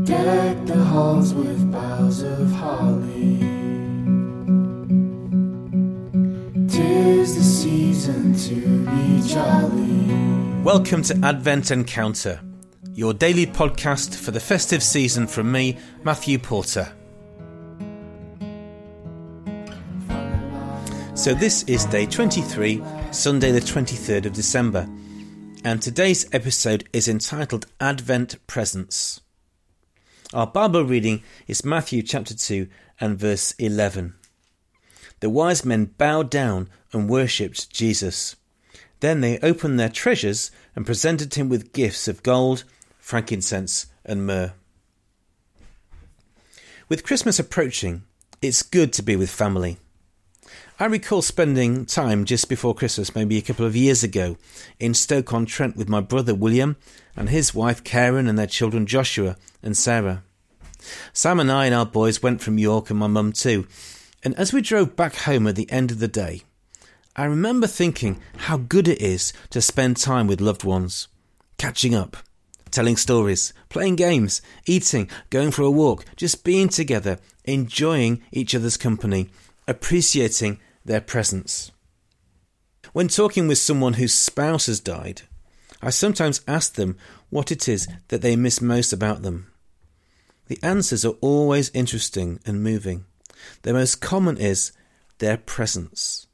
Deck the halls with boughs of holly. 'Tis the season to be jolly. Welcome to Advent Encounter, your daily podcast for the festive season from me, Matthew Porter. So this is day 23, Sunday the 23rd of December, and today's episode is entitled Advent Presents. Our Bible reading is Matthew chapter 2 and verse 11. The wise men bowed down and worshipped Jesus. Then they opened their treasures and presented him with gifts of gold, frankincense and myrrh. With Christmas approaching, it's good to be with family. I recall spending time just before Christmas, maybe a couple of years ago, in Stoke-on-Trent with my brother William and his wife Karen and their children Joshua and Sarah. Sam and I and our boys went from York and my mum too, and as we drove back home at the end of the day, I remember thinking how good it is to spend time with loved ones, catching up, telling stories, playing games, eating, going for a walk, just being together, enjoying each other's company, appreciating their presence. When talking with someone whose spouse has died, I sometimes ask them what it is that they miss most about them. The answers are always interesting and moving. The most common is their presence.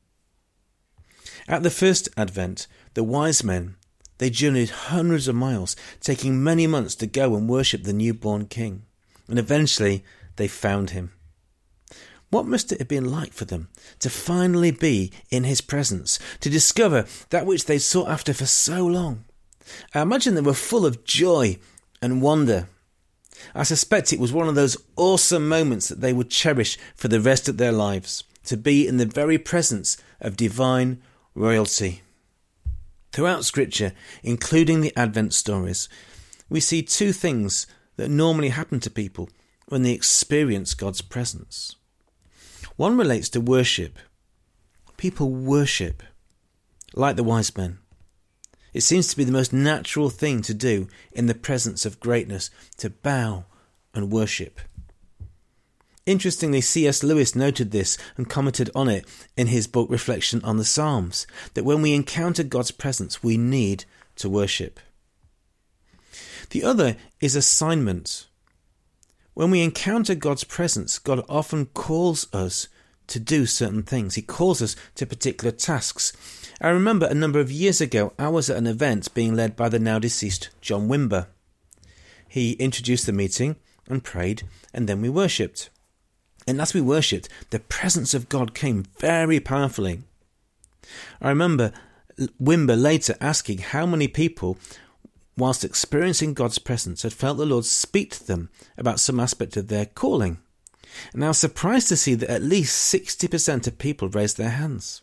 At the first Advent, the wise men, they journeyed hundreds of miles, taking many months to go and worship the newborn king. And eventually they found him. What must it have been like for them to finally be in his presence, to discover that which they'd sought after for so long? I imagine they were full of joy and wonder. I suspect it was one of those awesome moments that they would cherish for the rest of their lives, to be in the very presence of divine royalty. Throughout Scripture, including the Advent stories, we see two things that normally happen to people when they experience God's presence. One relates to worship. People worship, like the wise men. It seems to be the most natural thing to do in the presence of greatness, to bow and worship. Interestingly, C.S. Lewis noted this and commented on it in his book Reflection on the Psalms, that when we encounter God's presence, we need to worship. The other is assignment. When we encounter God's presence, God often calls us to do certain things. He calls us to particular tasks. I remember a number of years ago, I was at an event being led by the now deceased John Wimber. He introduced the meeting and prayed, and then we worshipped. And as we worshipped, the presence of God came very powerfully. I remember Wimber later asking how many people, whilst experiencing God's presence, had felt the Lord speak to them about some aspect of their calling. And I was surprised to see that at least 60% of people raised their hands.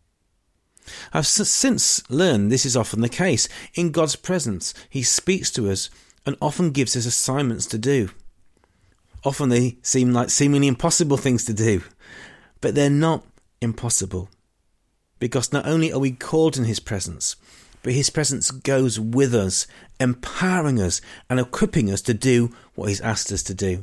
I've since learned this is often the case. In God's presence, He speaks to us and often gives us assignments to do. Often they seem like seemingly impossible things to do, but they're not impossible. Because not only are we called in His presence, but His presence goes with us, empowering us and equipping us to do what He's asked us to do.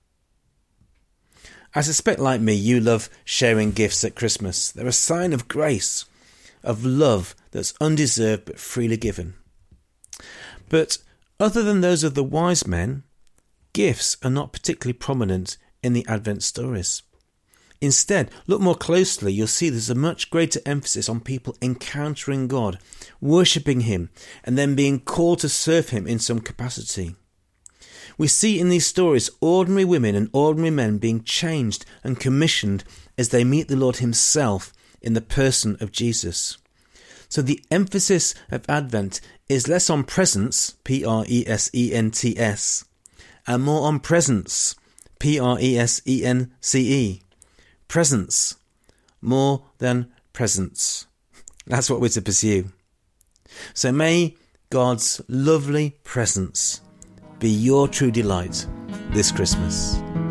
I suspect, like me, you love sharing gifts at Christmas. They're a sign of grace, of love that's undeserved but freely given. But other than those of the wise men, gifts are not particularly prominent in the Advent stories. Instead, look more closely, you'll see there's a much greater emphasis on people encountering God, worshipping Him, and then being called to serve Him in some capacity. We see in these stories ordinary women and ordinary men being changed and commissioned as they meet the Lord Himself in the person of Jesus. So the emphasis of Advent is less on presence, Presents, and more on presence, Presence. Presence, more than presence. That's what we're to pursue. So may God's lovely presence be your true delight this Christmas.